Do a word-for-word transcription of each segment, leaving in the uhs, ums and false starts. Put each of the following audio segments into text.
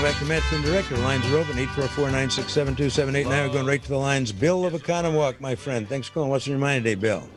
back to Matt Finn Director. The lines are open, eight four four, nine six seven, two seven eight nine. We're going right to the lines. Bill of Economwalk, my friend. Thanks for calling. What's on your mind today, Bill?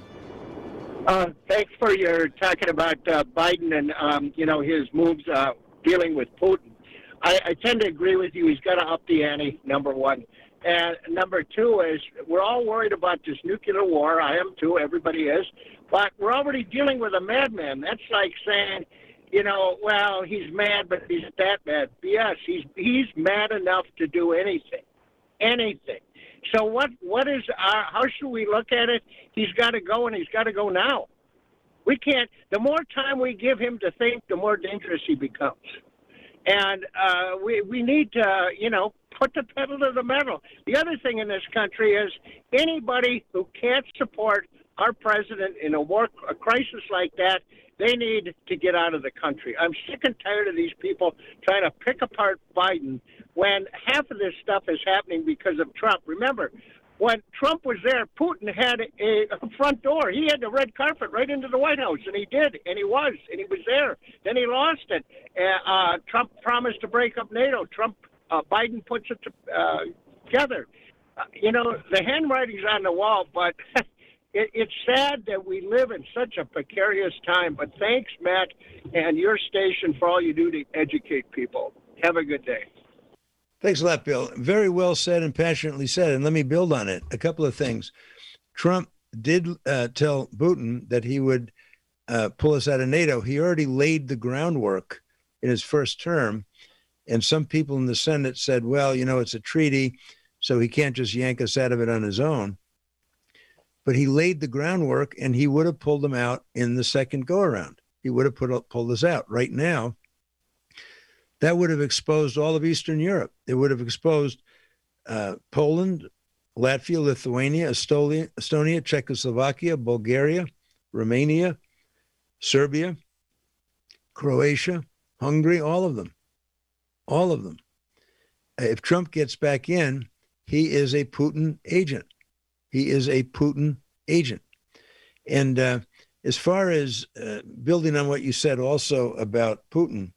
Uh, thanks for your talking about uh, Biden and, um, you know, his moves uh, dealing with Putin. I, I tend to agree with you. He's got to up the ante, number one. And number two is we're all worried about this nuclear war. I am too. Everybody is. But we're already dealing with a madman. That's like saying, you know, well, he's mad, but he's that mad. Yes, he's he's mad enough to do anything, anything. So what what is our, how should we look at it? He's got to go, and he's got to go now. We can't. The more time we give him to think, the more dangerous he becomes. And uh, we we need to, you know, put the pedal to the metal. The other thing in this country is anybody who can't support our president in a war a crisis like that, they need to get out of the country. I'm sick and tired of these people trying to pick apart Biden when half of this stuff is happening because of Trump. Remember, when Trump was there, Putin had a, a front door. He had the red carpet right into the White House, and he did, and he was, and he was there. Then he lost it. Uh, uh, Trump promised to break up NATO. Trump, uh, Biden puts it to, uh, together. Uh, you know, the handwriting's on the wall, but it, it's sad that we live in such a precarious time. But thanks, Matt, and your station for all you do to educate people. Have a good day. Thanks a lot, Bill. Very well said and passionately said. And let me build on it. A couple of things. Trump did uh, tell Putin that he would uh, pull us out of NATO. He already laid the groundwork in his first term. And some people in the Senate said, well, you know, it's a treaty, so he can't just yank us out of it on his own. But he laid the groundwork, and he would have pulled them out in the second go-around. He would have put, pulled us out. Right now, that would have exposed all of Eastern Europe. It would have exposed uh, Poland, Latvia, Lithuania, Estonia, Estonia, Czechoslovakia, Bulgaria, Romania, Serbia, Croatia, Hungary, all of them. All of them. If Trump gets back in, he is a Putin agent. He is a Putin agent. And uh, as far as uh, building on what you said also about Putin,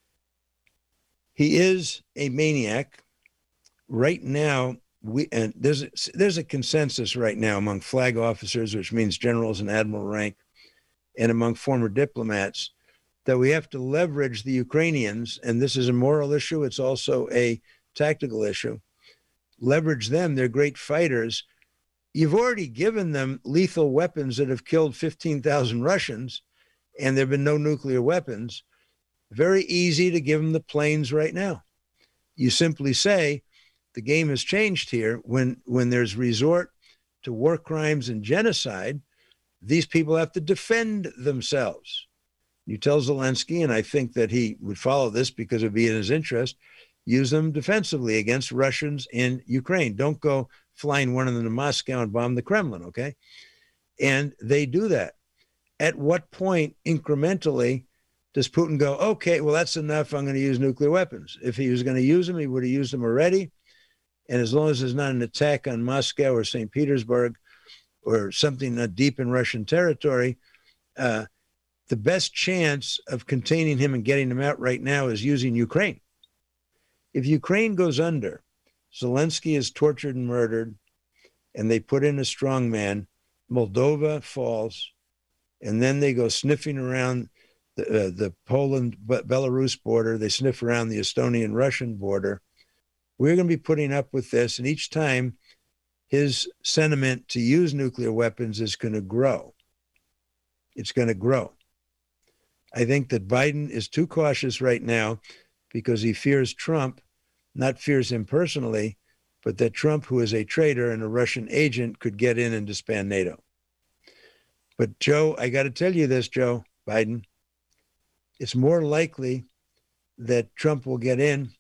he is a maniac. Right now, we and there's a, there's a consensus right now among flag officers, which means generals and admiral rank, and among former diplomats, that we have to leverage the Ukrainians, and this is a moral issue, it's also a tactical issue. Leverage them, they're great fighters. You've already given them lethal weapons that have killed fifteen thousand Russians, and there have been no nuclear weapons. Very easy to give them the planes right now. You simply say, the game has changed here. When, when there's resort to war crimes and genocide, these people have to defend themselves. You tell Zelensky, and I think that he would follow this because it would be in his interest, use them defensively against Russians in Ukraine. Don't go flying one of them to Moscow and bomb the Kremlin, okay? And they do that. At what point, incrementally, does Putin go, okay, well, that's enough, I'm going to use nuclear weapons? If he was going to use them, he would have used them already. And as long as there's not an attack on Moscow or Saint Petersburg or something uh, deep in Russian territory, uh, the best chance of containing him and getting him out right now is using Ukraine. If Ukraine goes under, Zelensky is tortured and murdered, and they put in a strongman, Moldova falls, and then they go sniffing around the, uh, the Poland-Belarus border, they sniff around the Estonian-Russian border. We're going to be putting up with this, and each time his sentiment to use nuclear weapons is going to grow. It's going to grow. I think that Biden is too cautious right now because he fears Trump, not fears him personally, but that Trump, who is a traitor and a Russian agent, could get in and disband NATO. But Joe, I got to tell you this, Joe Biden, it's more likely that Trump will get in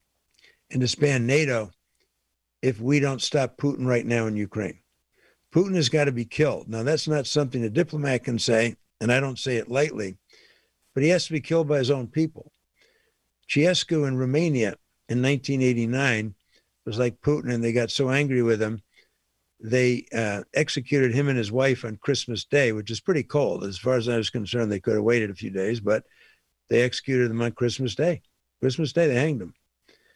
and disband NATO if we don't stop Putin right now in Ukraine. Putin has got to be killed. Now, that's not something a diplomat can say, and I don't say it lightly, but he has to be killed by his own people. Ceausescu in Romania in nineteen eighty-nine was like Putin, and they got so angry with him, they uh, executed him and his wife on Christmas Day, which is pretty cold. As far as I was concerned, they could have waited a few days, but they executed them on Christmas Day. Christmas Day, they hanged them.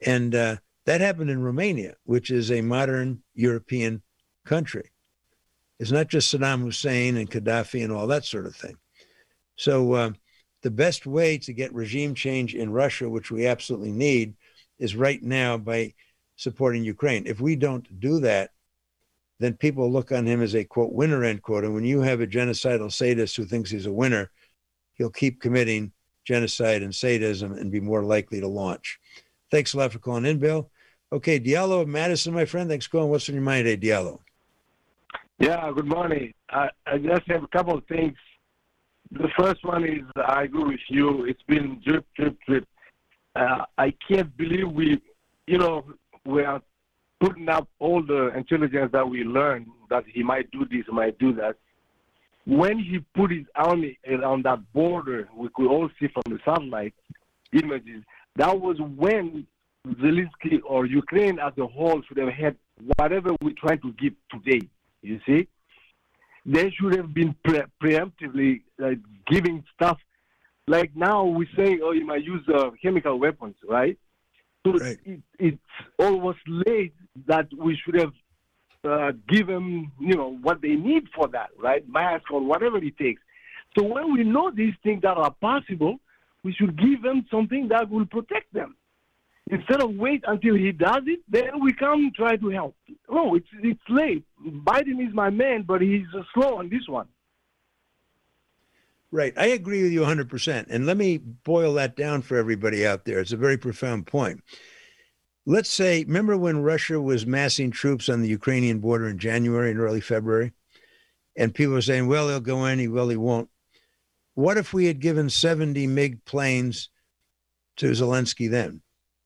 And uh, that happened in Romania, which is a modern European country. It's not just Saddam Hussein and Gaddafi and all that sort of thing. So uh, the best way to get regime change in Russia, which we absolutely need, is right now by supporting Ukraine. If we don't do that, then people look on him as a, quote, winner, end quote. And when you have a genocidal sadist who thinks he's a winner, he'll keep committing genocide and sadism and be more likely to launch. Thanks a lot for calling in, Bill. Okay, Diallo of Madison, my friend. Thanks for calling. What's on your mind today, Diallo? Yeah, good morning. I, I just have a couple of things. The first one is I agree with you. It's been drip, drip, drip. Uh, I can't believe we, you know, we are putting up all the intelligence that we learned that he might do this, might do that. When he put his army on that border, we could all see from the satellite images, that was when Zelensky or Ukraine as a whole should have had whatever we're trying to give today, you see? They should have been pre- preemptively uh, giving stuff. Like now we're saying, oh, you might use uh, chemical weapons, right? So right. it, it's almost late that we should have uh, given, you know, what they need for that, right? Mask or whatever it takes. So when we know these things that are possible, we should give them something that will protect them. Instead of wait until he does it, then we come try to help. No, it's it's late. Biden is my man, but he's uh, slow on this one. Right. I agree with you one hundred percent. And let me boil that down for everybody out there. It's a very profound point. Let's say, remember when Russia was massing troops on the Ukrainian border in January and early February? And people were saying, well, he'll go in, he will, he won't. What if we had given seventy MiG planes to Zelensky then?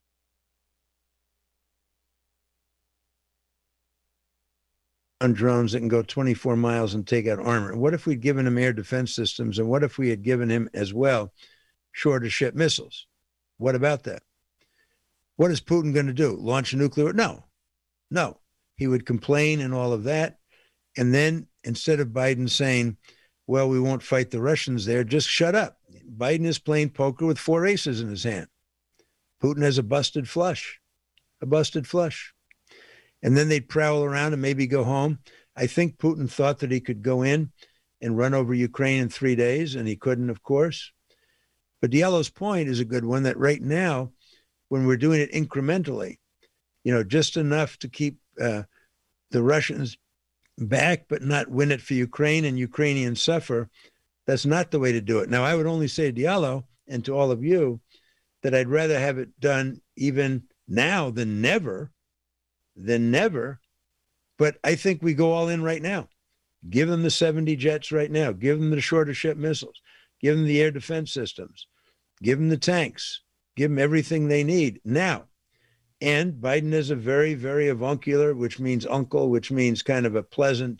On drones that can go twenty-four miles and take out armor. What if we'd given him air defense systems? And what if we had given him as well shorter ship missiles? What about that? What is Putin going to do? Launch a nuclear? No, no. He would complain and all of that. And then instead of Biden saying, well, we won't fight the Russians there, just shut up. Biden is playing poker with four aces in his hand. Putin has a busted flush, a busted flush. And then they'd prowl around and maybe go home. I think Putin thought that he could go in and run over Ukraine in three days, and he couldn't, of course. But Diallo's point is a good one, that right now, when we're doing it incrementally, you know, just enough to keep uh, the Russians back, but not win it for Ukraine and Ukrainians suffer, that's not the way to do it. Now, I would only say to Diallo and to all of you that I'd rather have it done even now than never, than never. But I think we go all in right now. Give them the seventy jets right now. Give them the shorter ship missiles. Give them the air defense systems. Give them the tanks. Give them everything they need now. And Biden is a very, very avuncular, which means uncle, which means kind of a pleasant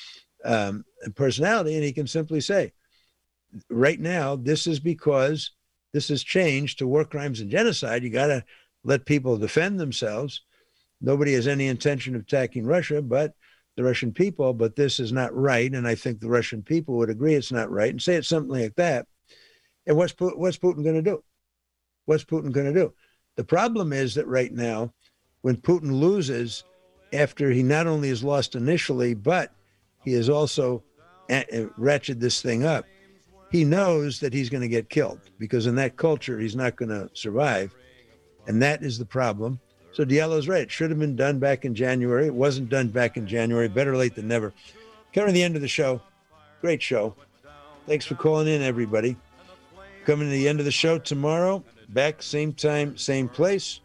um, personality. And he can simply say, right now, this is because this has changed to war crimes and genocide. You got to let people defend themselves. Nobody has any intention of attacking Russia, but the Russian people, but this is not right. And I think the Russian people would agree it's not right and say it's something like that. And what's, what's Putin going to do? What's Putin going to do? The problem is that right now, when Putin loses, after he not only has lost initially, but he has also ratcheted this thing up, he knows that he's going to get killed because in that culture, he's not going to survive. And that is the problem. So Diallo's right. It should have been done back in January. It wasn't done back in January. Better late than never. Coming to the end of the show. Great show. Thanks for calling in, everybody. Coming to the end of the show tomorrow. Back same time, same place.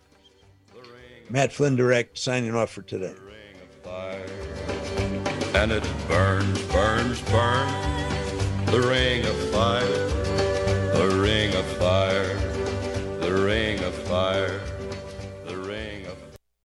Matt Flynn Direct signing off for today. And it burns, burns, burns. The ring of fire.